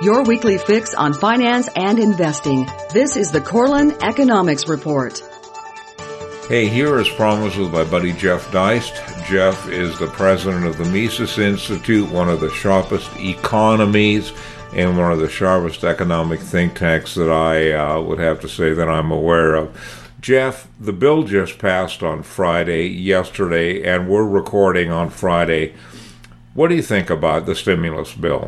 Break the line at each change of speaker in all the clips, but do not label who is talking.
your weekly fix on finance and investing. This is the Corlin Economics Report.
Hey, here as promised with my buddy Jeff Deist. Jeff is the president of the Mises Institute, one of the sharpest economies and one of the sharpest economic think tanks that I would have to say that I'm aware of. Jeff, the bill just passed on Friday, yesterday, and we're recording on Friday. What do you think about the stimulus bill?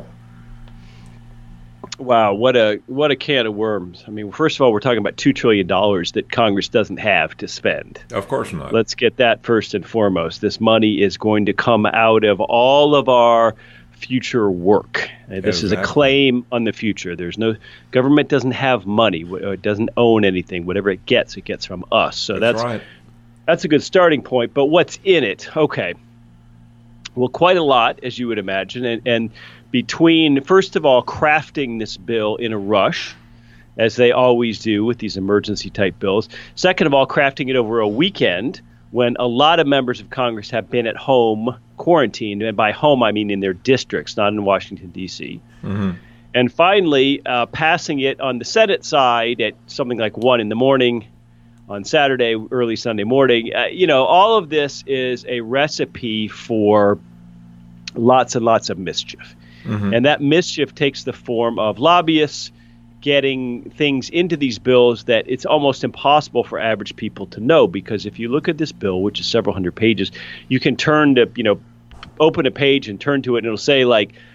Wow, what a can of worms. I mean, first of all, we're talking about $2 trillion that Congress doesn't have to spend.
Of course not.
Let's get that first and foremost. This money is going to come out of all of our future work. This is a claim on the future. There's no government doesn't have money. It doesn't own anything. Whatever it gets from us. So that's right. That's a good starting point. But what's in it? Okay. Well, quite a lot, as you would imagine, and between, first of all, crafting this bill in a rush, as they always do with these emergency-type bills. Second of all, crafting it over a weekend when a lot of members of Congress have been at home quarantined. And by home, I mean in their districts, not in Washington, D.C. Mm-hmm. And finally, passing it on the Senate side at something like 1 in the morning on Saturday, early Sunday morning. All of this is a recipe for lots and lots of mischief. Mm-hmm. And that mischief takes the form of lobbyists getting things into these bills that it's almost impossible for average people to know. Because if you look at this bill, which is several hundred pages, you can open a page and turn to it, and it'll say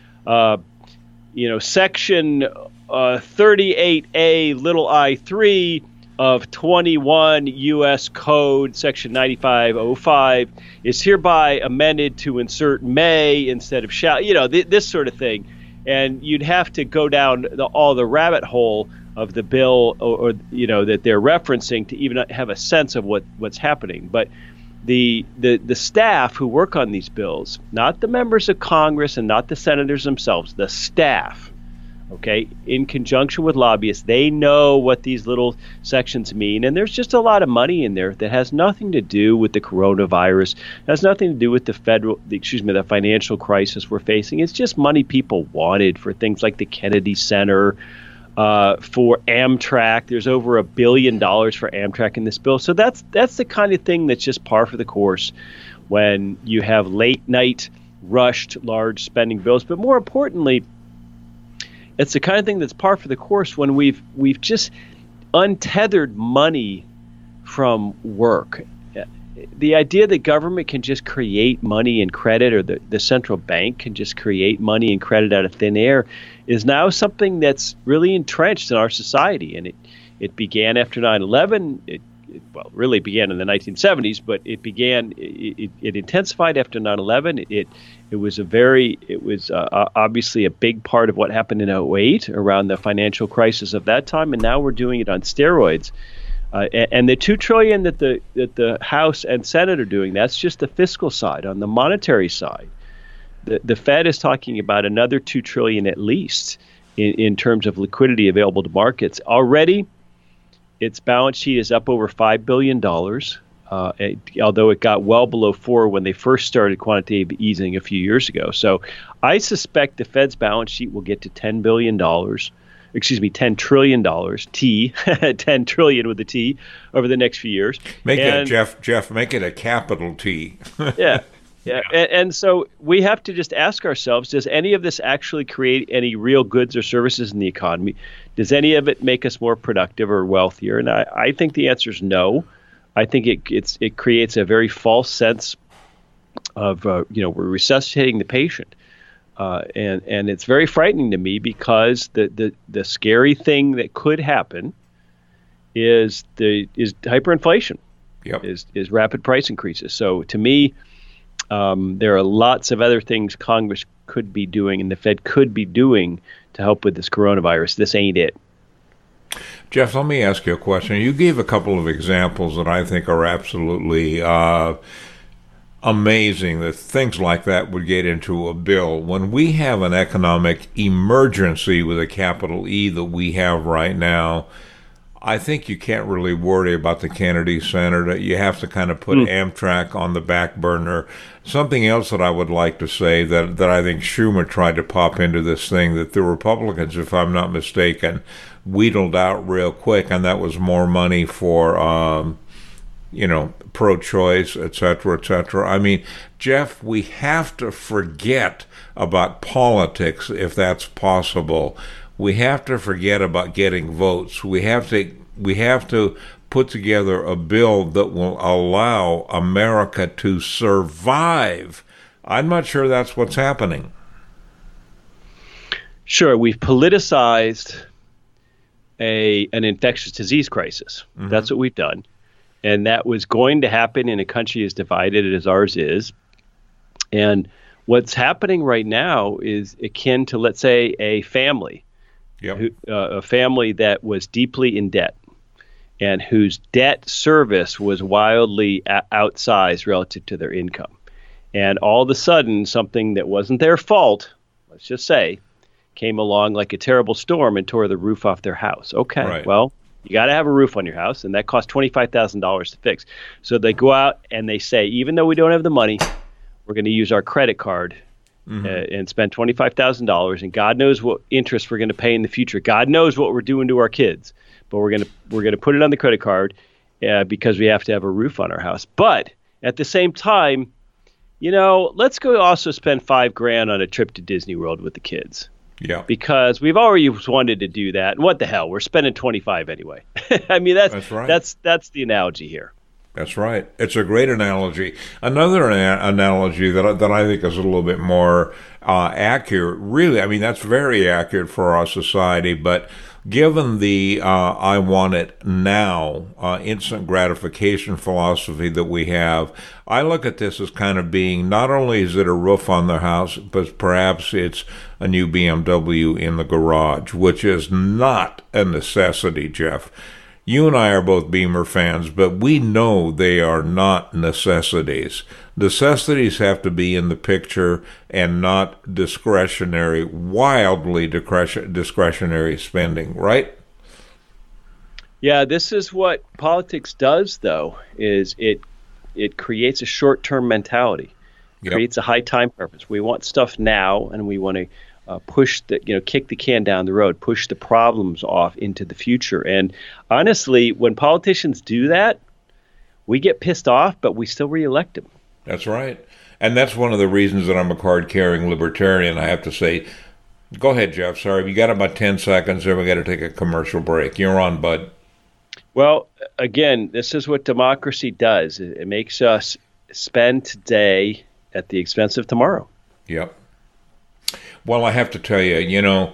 section 38A little I3 of 21 U.S. Code, Section 9505, is hereby amended to insert may instead of shall, this sort of thing. And you'd have to go down all the rabbit hole of the bill or that they're referencing to even have a sense of what's happening. But the staff who work on these bills, not the members of Congress and not the senators themselves, the staff, okay, in conjunction with lobbyists, they know what these little sections mean. And there's just a lot of money in there that has nothing to do with the coronavirus, has nothing to do with the financial crisis we're facing. It's just money people wanted for things like the Kennedy Center, for Amtrak. There's over $1 billion for Amtrak in this bill. So that's the kind of thing that's just par for the course when you have late night, rushed, large spending bills. But more importantly, it's the kind of thing that's par for the course when we've just untethered money from work. The idea that government can just create money and credit, or the central bank can just create money and credit out of thin air, is now something that's really entrenched in our society. And it began after 9/11. It really began in the 1970s, but it intensified after 9/11. It was obviously a big part of what happened in 2008 around the financial crisis of that time, and now we're doing it on steroids. And the $2 trillion that the House and Senate are doing, that's just the fiscal side. On the monetary side, the Fed is talking about another $2 trillion at least in terms of liquidity available to markets. Already, its balance sheet is up over $5 billion, although it got well below 4 when they first started quantitative easing a few years ago. So I suspect the Fed's balance sheet will get to $10 trillion, T, 10 trillion with a T, over the next few years.
Make it a capital T.
Yeah. And so we have to just ask ourselves, does any of this actually create any real goods or services in the economy? Does any of it make us more productive or wealthier? And I think the answer is no. I think it creates a very false sense of, we're resuscitating the patient. And it's very frightening to me because the scary thing that could happen is hyperinflation, is rapid price increases. So to me, there are lots of other things Congress could be doing and the Fed could be doing to help with this coronavirus. This ain't it.
Jeff, let me ask you a question. You gave a couple of examples that I think are absolutely amazing, that things like that would get into a bill. When we have an economic emergency with a capital E that we have right now, I think you can't really worry about the Kennedy Center. You have to kind of put Amtrak on the back burner. Something else that I would like to say that I think Schumer tried to pop into this thing that the Republicans, if I'm not mistaken, wheedled out real quick, and that was more money for, pro-choice, et cetera, et cetera. I mean, Jeff, we have to forget about politics if that's possible. We have to forget about getting votes. We have to put together a bill that will allow America to survive. I'm not sure that's what's happening.
Sure, we've politicized an infectious disease crisis. Mm-hmm. That's what we've done. And that was going to happen in a country as divided as ours is. And what's happening right now is akin to, let's say, a family. Yep. A family that was deeply in debt and whose debt service was wildly outsized relative to their income. And all of a sudden, something that wasn't their fault, let's just say, came along like a terrible storm and tore the roof off their house. Okay, right. Well, you got to have a roof on your house, and that costs $25,000 to fix. So they go out and they say, even though we don't have the money, we're going to use our credit card and spend $25,000, and God knows what interest we're going to pay in the future. God knows what we're doing to our kids, but we're going to put it on the credit card because we have to have a roof on our house. But at the same time, let's go also spend $5,000 on a trip to Disney World with the kids.
Yeah.
Because we've always wanted to do that. And what the hell? We're spending $25 anyway. I mean, that's right. That's the analogy here.
That's right. It's a great analogy. Another analogy that I think is a little bit more accurate, really, I mean, that's very accurate for our society, but given the I want it now, instant gratification philosophy that we have, I look at this as kind of being, not only is it a roof on the house, but perhaps it's a new BMW in the garage, which is not a necessity, Jeff. You and I are both Beamer fans, but we know they are not necessities. Necessities have to be in the picture and not discretionary, wildly discretionary spending, right?
Yeah, this is what politics does, though, is it creates a short-term mentality. It creates a high time preference. We want stuff now, and we want to kick the can down the road, push the problems off into the future. And honestly, when politicians do that, we get pissed off, but we still reelect them.
That's right. And that's one of the reasons that I'm a card-carrying libertarian, I have to say. Go ahead, Jeff. Sorry, we got about 10 seconds, then we got to take a commercial break. You're on, bud.
Well, again, this is what democracy does. It makes us spend today at the expense of tomorrow.
Yep. Well, I have to tell you,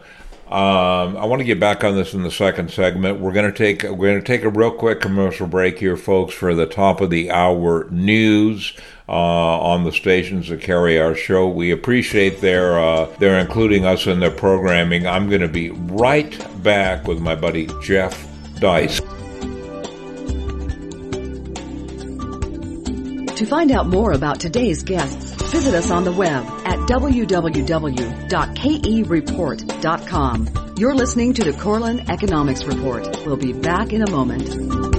I want to get back on this in the second segment. We're going to take a real quick commercial break here, folks, for the top of the hour news on the stations that carry our show. We appreciate their including us in their programming. I'm going to be right back with my buddy Jeff Deist.
To find out more about today's guests, visit us on the web at www.kereport.com. You're listening to the Corlin Economics Report. We'll be back in a moment.